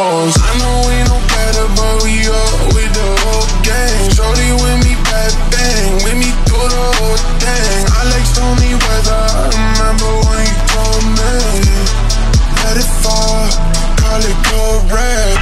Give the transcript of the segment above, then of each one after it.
knows. I know we no better, but we up with the whole gang. Shorty with me, bad bang, with me through the whole thing. I like stormy weather, I remember when you told me. Let it fall, call it correct.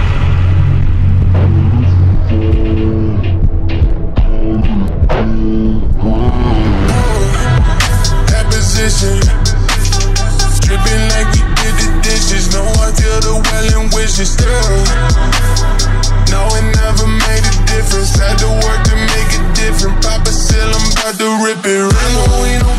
That position, dripping like we did the dishes. No, I feel the well and wishes still. No, it never made a difference. Had to work to make it different. Papa still, I'm about to rip it. I know we